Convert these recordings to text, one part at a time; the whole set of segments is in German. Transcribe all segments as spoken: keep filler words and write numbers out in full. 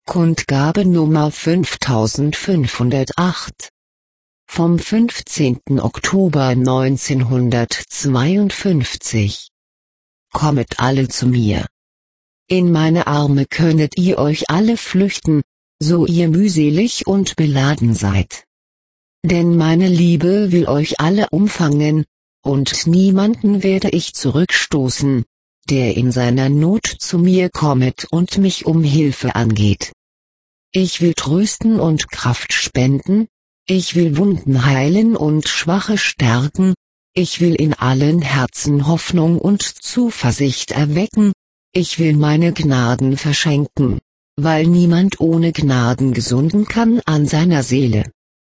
Kundgabe Nummer fünftausendfünfhundertacht. Vom fünfzehnten Oktober neunzehnhundertzweiundfünfzig. Kommet alle zu mir. In meine Arme könnet ihr euch alle flüchten, so ihr mühselig und beladen seid. Denn meine Liebe will euch alle umfangen, und niemanden werde ich zurückstoßen, der in seiner Not zu mir kommet und mich um Hilfe angeht. Ich will trösten und Kraft spenden, ich will Wunden heilen und Schwache stärken, ich will in allen Herzen Hoffnung und Zuversicht erwecken, ich will meine Gnaden verschenken, weil niemand ohne Gnaden gesunden kann an seiner Seele.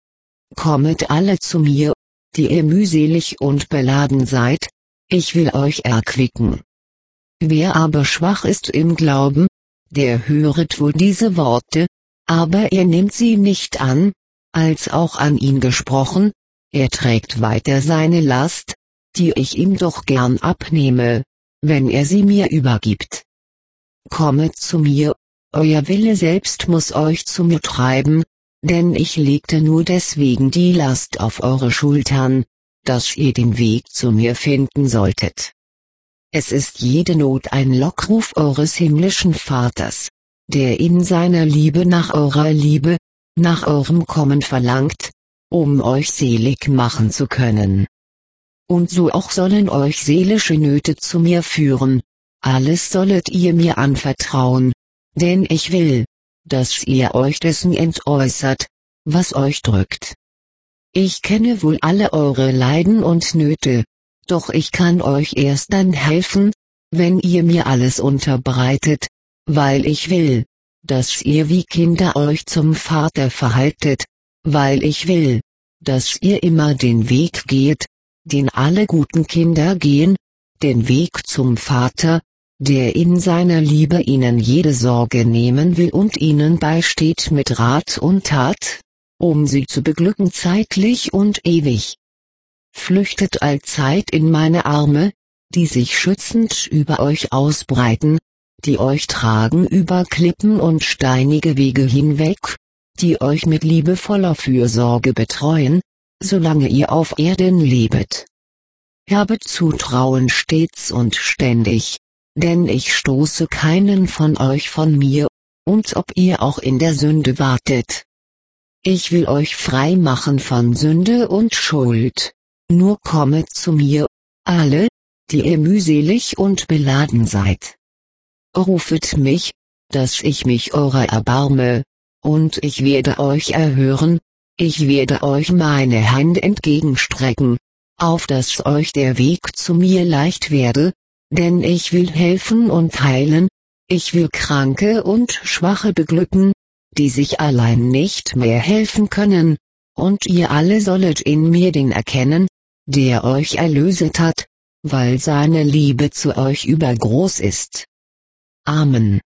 Kommet alle zu mir, die ihr mühselig und beladen seid, ich will euch erquicken. Wer aber schwach ist im Glauben, der höret wohl diese Worte, aber er nimmt sie nicht an, als auch an ihn gesprochen, er trägt weiter seine Last, die ich ihm doch gern abnehme, wenn er sie mir übergibt. Kommet zu mir, euer Wille selbst muss euch zu mir treiben, denn ich legte nur deswegen die Last auf eure Schultern, dass ihr den Weg zu mir finden solltet. Es ist jede Not ein Lockruf eures himmlischen Vaters, der in seiner Liebe nach eurer Liebe, nach eurem Kommen verlangt, um euch selig machen zu können. Und so auch sollen euch seelische Nöte zu mir führen, alles sollet ihr mir anvertrauen, denn ich will, dass ihr euch dessen entäußert, was euch drückt. Ich kenne wohl alle eure Leiden und Nöte, doch ich kann euch erst dann helfen, wenn ihr mir alles unterbreitet, weil ich will, dass ihr wie Kinder euch zum Vater verhaltet, weil ich will, dass ihr immer den Weg geht, den alle guten Kinder gehen, den Weg zum Vater, der in seiner Liebe ihnen jede Sorge nehmen will und ihnen beisteht mit Rat und Tat, um sie zu beglücken zeitlich und ewig. Flüchtet allzeit in meine Arme, die sich schützend über euch ausbreiten, die euch tragen über Klippen und steinige Wege hinweg, die euch mit liebevoller Fürsorge betreuen, solange ihr auf Erden lebet. Habet Zutrauen stets und ständig, denn ich stoße keinen von euch von mir, und ob ihr auch in der Sünde wartet. Ich will euch frei machen von Sünde und Schuld, nur kommet zu mir, alle, die ihr mühselig und beladen seid. Rufet mich, dass ich mich eurer erbarme, und ich werde euch erhören, ich werde euch meine Hand entgegenstrecken, auf dass euch der Weg zu mir leicht werde, denn ich will helfen und heilen, ich will Kranke und Schwache beglücken, die sich allein nicht mehr helfen können, und ihr alle sollet in mir den erkennen, der euch erlöset hat, weil seine Liebe zu euch übergroß ist. Amen.